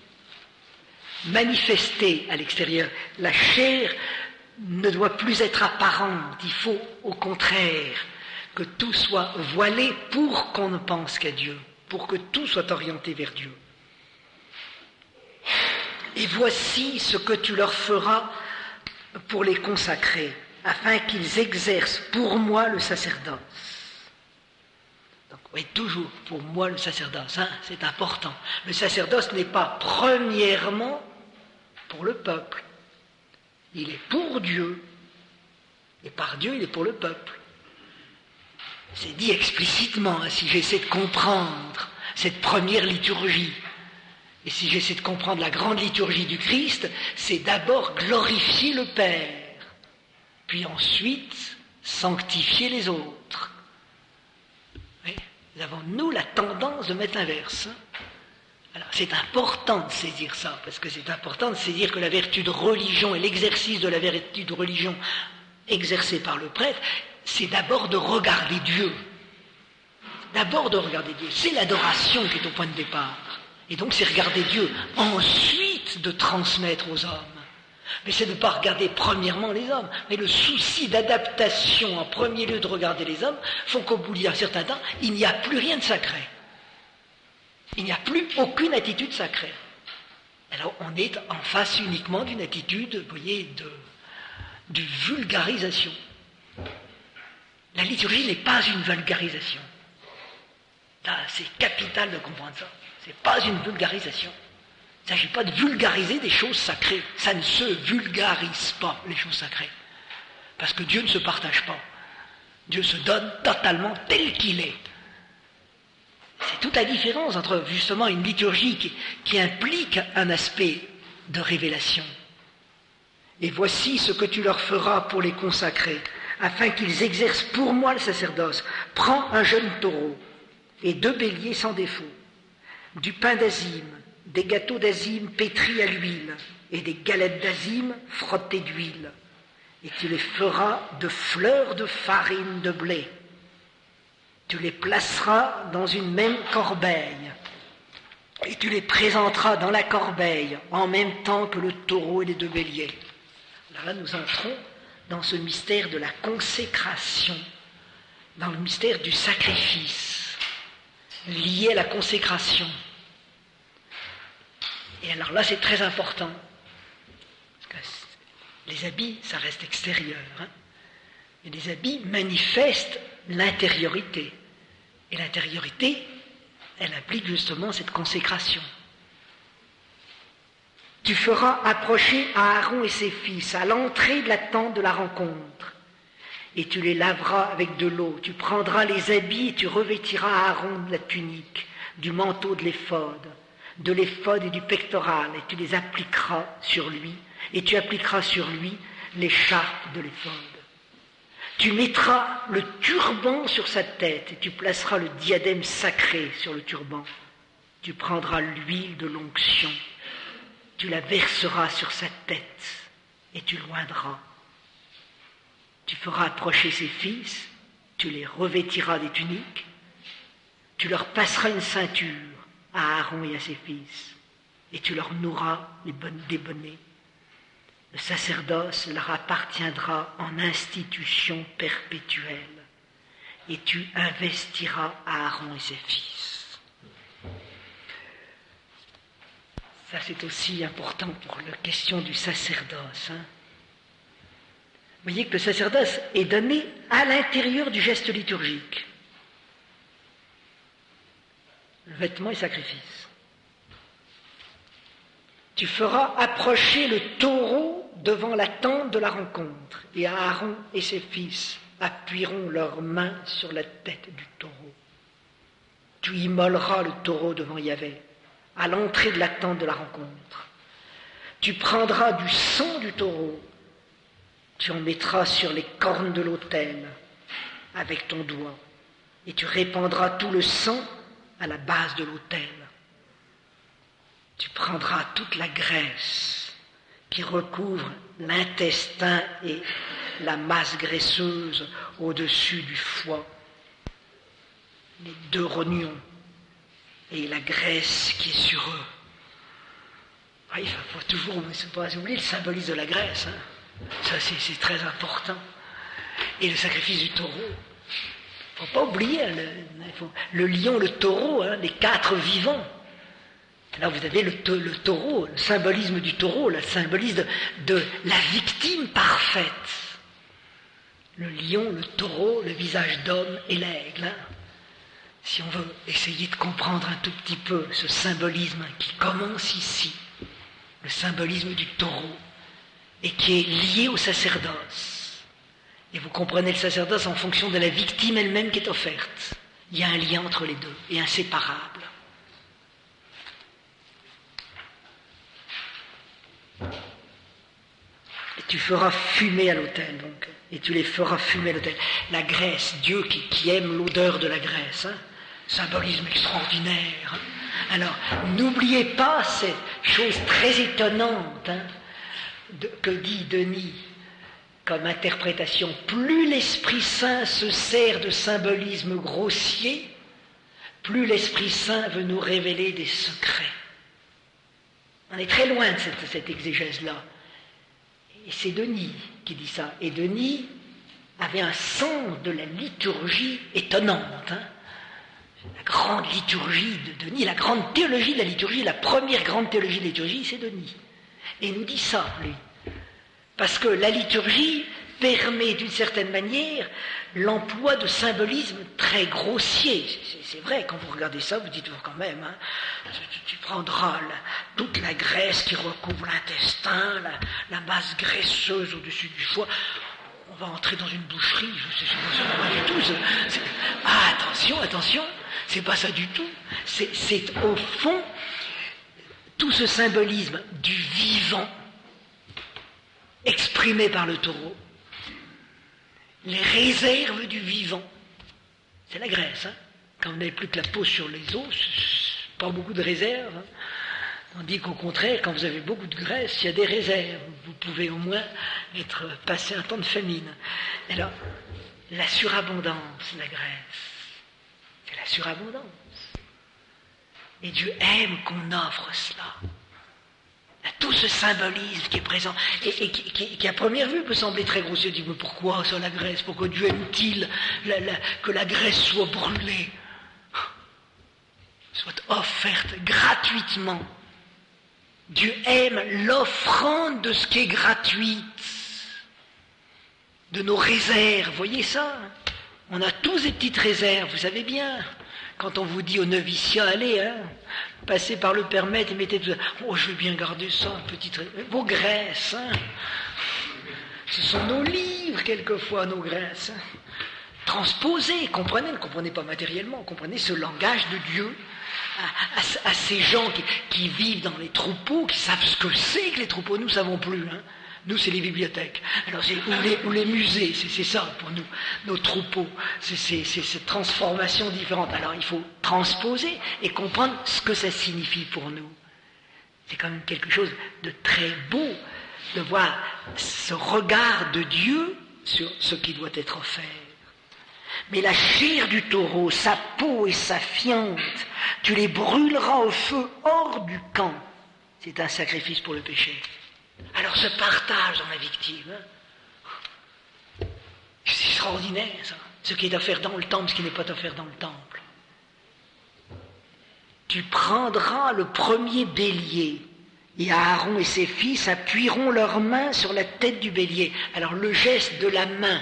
manifestée à l'extérieur. La chair ne doit plus être apparente, il faut au contraire que tout soit voilé pour qu'on ne pense qu'à Dieu, pour que tout soit orienté vers Dieu. Et voici ce que tu leur feras pour les consacrer, afin qu'ils exercent pour moi le sacerdoce. Donc, oui, toujours pour moi le sacerdoce, c'est important. Le sacerdoce n'est pas premièrement pour le peuple. Il est pour Dieu, et par Dieu, il est pour le peuple. C'est dit explicitement, si j'essaie de comprendre cette première liturgie, et si j'essaie de comprendre la grande liturgie du Christ, c'est d'abord glorifier le Père, puis ensuite sanctifier les autres. Oui, nous avons, nous, la tendance de mettre l'inverse. Alors, c'est important de saisir ça, parce que c'est important de saisir que la vertu de religion et l'exercice de la vertu de religion exercée par le prêtre, c'est d'abord de regarder Dieu. D'abord de regarder Dieu. C'est l'adoration qui est au point de départ. Et donc c'est regarder Dieu. Ensuite de transmettre aux hommes. Mais c'est de ne pas regarder premièrement les hommes. Mais le souci d'adaptation en premier lieu de regarder les hommes font qu'au bout d'un certain temps, il n'y a plus rien de sacré. Il n'y a plus aucune attitude sacrée. Alors on est en face uniquement d'une attitude, vous voyez, de vulgarisation. La liturgie n'est pas une vulgarisation. Là, c'est capital de comprendre ça. C'est pas une vulgarisation. Il ne s'agit pas de vulgariser des choses sacrées. Ça ne se vulgarise pas, les choses sacrées. Parce que Dieu ne se partage pas. Dieu se donne totalement tel qu'il est. C'est toute la différence entre justement une liturgie qui implique un aspect de révélation. Et voici ce que tu leur feras pour les consacrer, afin qu'ils exercent pour moi le sacerdoce. Prends un jeune taureau et 2 béliers sans défaut, du pain d'azime, des gâteaux d'azime pétris à l'huile et des galettes d'azime frottées d'huile. Et tu les feras de fleurs de farine de blé. Tu les placeras dans une même corbeille et tu les présenteras dans la corbeille en même temps que le taureau et les 2 béliers. Alors là, nous entrons dans ce mystère de la consécration, dans le mystère du sacrifice, lié à la consécration. Et alors là, c'est très important, parce que les habits, ça reste extérieur, et les habits manifestent l'intériorité. Et l'intériorité, elle implique justement cette consécration. Tu feras approcher Aaron et ses fils à l'entrée de la tente de la rencontre, et tu les laveras avec de l'eau. Tu prendras les habits et tu revêtiras Aaron de la tunique, du manteau de l'éphod et du pectoral, et tu les appliqueras sur lui, et tu appliqueras sur lui l'écharpe de l'éphod. Tu mettras le turban sur sa tête, et tu placeras le diadème sacré sur le turban. Tu prendras l'huile de l'onction. Tu la verseras sur sa tête et tu l'oindras. Tu feras approcher ses fils, tu les revêtiras des tuniques, tu leur passeras une ceinture à Aaron et à ses fils, et tu leur noueras des bonnets. Le sacerdoce leur appartiendra en institution perpétuelle, et tu investiras Aaron et ses fils. Ça, c'est aussi important pour la question du sacerdoce. Vous voyez que le sacerdoce est donné à l'intérieur du geste liturgique. Le vêtement et sacrifice. Tu feras approcher le taureau devant la tente de la rencontre, et Aaron et ses fils appuieront leurs mains sur la tête du taureau. Tu immoleras le taureau devant Yahvé, à l'entrée de la tente de la rencontre. Tu prendras du sang du taureau, tu en mettras sur les cornes de l'autel avec ton doigt, et tu répandras tout le sang à la base de l'autel. Tu prendras toute la graisse qui recouvre l'intestin et la masse graisseuse au-dessus du foie, les deux rognons et la graisse qui est sur eux. Ah, il faut toujours pas oublier le symbolisme de la graisse. Ça, c'est très important. Et le sacrifice du taureau. Il ne faut pas oublier le lion, le taureau, les quatre vivants. Là, vous avez le taureau, le symbolisme du taureau, le symbolisme de la victime parfaite. Le lion, le taureau, le visage d'homme et l'aigle. Si on veut essayer de comprendre un tout petit peu ce symbolisme qui commence ici, le symbolisme du taureau, et qui est lié au sacerdoce. Et vous comprenez le sacerdoce en fonction de la victime elle-même qui est offerte. Il y a un lien entre les deux, et inséparable. Et tu feras fumer à l'autel, donc. Et tu les feras fumer à l'autel. La graisse, Dieu qui aime l'odeur de la graisse, symbolisme extraordinaire. Alors, n'oubliez pas cette chose très étonnante que dit Denis comme interprétation. Plus l'Esprit Saint se sert de symbolisme grossier, plus l'Esprit Saint veut nous révéler des secrets. On est très loin de cette exégèse-là. Et c'est Denis qui dit ça. Et Denis avait un sens de la liturgie étonnante. La grande liturgie de Denis, la grande théologie de la liturgie, la première grande théologie de la liturgie, c'est Denis. Et il nous dit ça, lui. Parce que la liturgie permet d'une certaine manière l'emploi de symbolisme très grossier. C'est vrai, quand vous regardez ça, vous dites quand même, tu prendras toute la graisse qui recouvre l'intestin, la masse graisseuse au-dessus du foie. On va entrer dans une boucherie, je sais pas du tout. Attention, c'est pas ça du tout. C'est au fond tout ce symbolisme du vivant exprimé par le taureau, les réserves du vivant. C'est la graisse. Quand vous n'avez plus que la peau sur les os, pas beaucoup de réserves. Tandis qu'au contraire, quand vous avez beaucoup de graisse, il y a des réserves. Vous pouvez au moins passer un temps de famine. Alors, la surabondance, la graisse, c'est la surabondance. Et Dieu aime qu'on offre cela. Il y a tout ce symbolisme qui est présent et qui à première vue peut sembler très grossier. On dit, mais pourquoi ça, la graisse? Pourquoi Dieu aime-t-il que la graisse soit brûlée, soit offerte gratuitement? Dieu aime l'offrande de ce qui est gratuite, de nos réserves. Voyez ça? On a tous des petites réserves, vous savez bien. Quand on vous dit au noviciat, allez, passez par le permette et mettez tout ça. Oh, je vais bien garder ça, petite réserve. Vos graisses, ce sont nos livres, quelquefois, nos graisses. Transposez, comprenez, ne comprenez pas matériellement, comprenez ce langage de Dieu à ces gens qui vivent dans les troupeaux, qui savent ce que c'est que les troupeaux. Nous ne savons plus. Nous, c'est les bibliothèques. Alors, ou les musées, c'est ça pour nous, nos troupeaux. C'est cette transformation différente. Alors, il faut transposer et comprendre ce que ça signifie pour nous. C'est quand même quelque chose de très beau de voir ce regard de Dieu sur ce qui doit être offert. Mais la chair du taureau, sa peau et sa fiente, tu les brûleras au feu hors du camp. C'est un sacrifice pour le péché. Alors ce partage dans la victime, c'est extraordinaire ça. Ce qui est offert dans le temple, ce qui n'est pas offert dans le temple. Tu prendras le premier bélier, et Aaron et ses fils appuieront leurs mains sur la tête du bélier. Alors le geste de la main,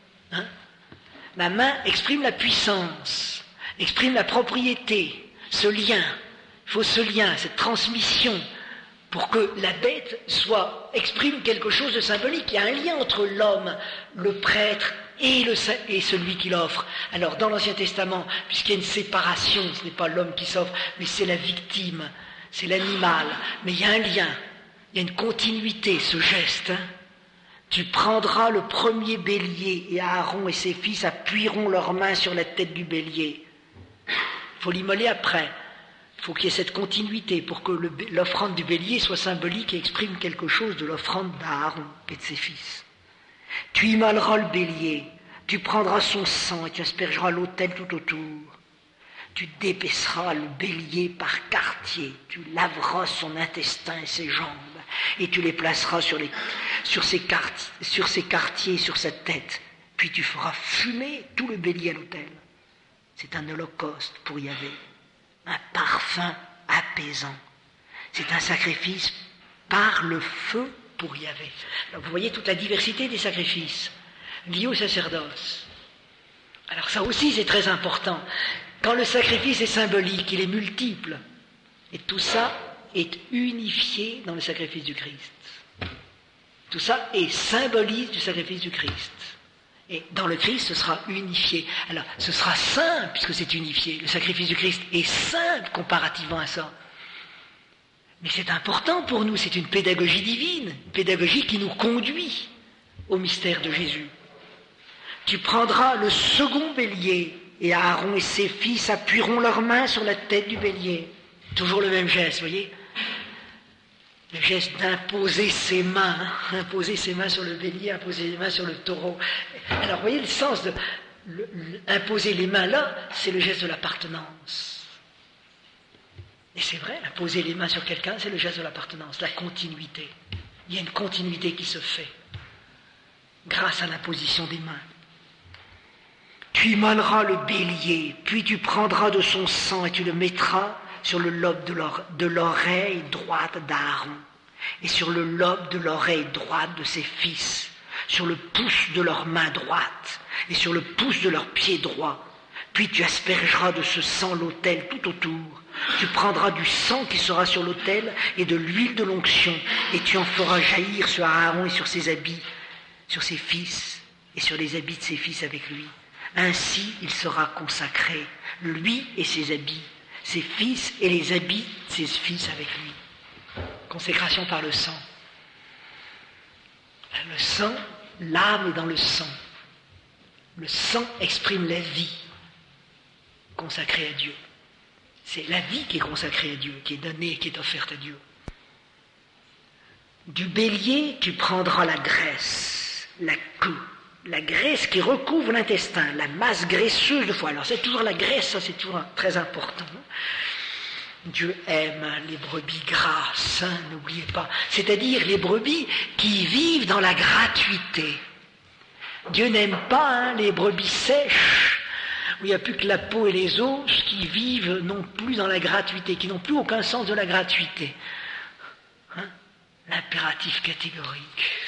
la main exprime la puissance, exprime la propriété, ce lien. Il faut ce lien, cette transmission, pour que la bête exprime quelque chose de symbolique. Il y a un lien entre l'homme, le prêtre et celui qui l'offre. Alors dans l'Ancien Testament, puisqu'il y a une séparation, ce n'est pas l'homme qui s'offre, mais c'est la victime, c'est l'animal. Mais il y a un lien, il y a une continuité, ce geste. Tu prendras le premier bélier, et Aaron et ses fils appuieront leurs mains sur la tête du bélier. Il faut l'immoler après. Il faut qu'il y ait cette continuité pour que l'offrande du bélier soit symbolique et exprime quelque chose de l'offrande d'Aaron et de ses fils. Tu immoleras le bélier, tu prendras son sang et tu aspergeras l'autel tout autour. Tu dépeceras le bélier par quartier, tu laveras son intestin et ses jambes, et tu les placeras sur ses quartiers, sur sa tête. Puis tu feras fumer tout le bélier à l'autel. C'est un holocauste pour Yahvé, un parfum apaisant. C'est un sacrifice par le feu pour Yahvé. Alors vous voyez toute la diversité des sacrifices liés au sacerdoce. Alors ça aussi c'est très important. Quand le sacrifice est symbolique, il est multiple. Et tout ça est unifié dans le sacrifice du Christ. Tout ça est symbolise du sacrifice du Christ. Et dans le Christ, ce sera unifié. Alors, ce sera simple puisque c'est unifié. Le sacrifice du Christ est simple comparativement à ça. Mais c'est important pour nous, c'est une pédagogie divine, une pédagogie qui nous conduit au mystère de Jésus. Tu prendras le second bélier, et Aaron et ses fils appuieront leurs mains sur la tête du bélier. Toujours le même geste, voyez ? Le geste d'imposer ses mains, imposer ses mains sur le bélier, imposer les mains sur le taureau. Alors, vous voyez le sens de imposer les mains là, c'est le geste de l'appartenance. Et c'est vrai, imposer les mains sur quelqu'un, c'est le geste de l'appartenance, la continuité. Il y a une continuité qui se fait grâce à l'imposition des mains. Tu immoleras le bélier, puis tu prendras de son sang et tu le mettras sur le lobe de l'oreille droite d'Aaron, et sur le lobe de l'oreille droite de ses fils, sur le pouce de leur main droite, et sur le pouce de leur pied droit. Puis tu aspergeras de ce sang l'autel tout autour. Tu prendras du sang qui sera sur l'autel et de l'huile de l'onction, et tu en feras jaillir sur Aaron et sur ses habits, sur ses fils, et sur les habits de ses fils avec lui. Ainsi il sera consacré, lui et ses habits, ses fils et les habits de ses fils avec lui. Consécration par le sang. Le sang, l'âme est dans le sang. Le sang exprime la vie consacrée à Dieu. C'est la vie qui est consacrée à Dieu, qui est donnée, qui est offerte à Dieu. Du bélier, tu prendras la graisse, la queue, la graisse qui recouvre l'intestin, la masse graisseuse de foie. Alors c'est toujours la graisse, ça c'est toujours très important. Dieu aime les brebis grasses, n'oubliez pas. C'est-à-dire les brebis qui vivent dans la gratuité. Dieu n'aime pas les brebis sèches, où il n'y a plus que la peau et les os, qui vivent non plus dans la gratuité, qui n'ont plus aucun sens de la gratuité. L'impératif catégorique.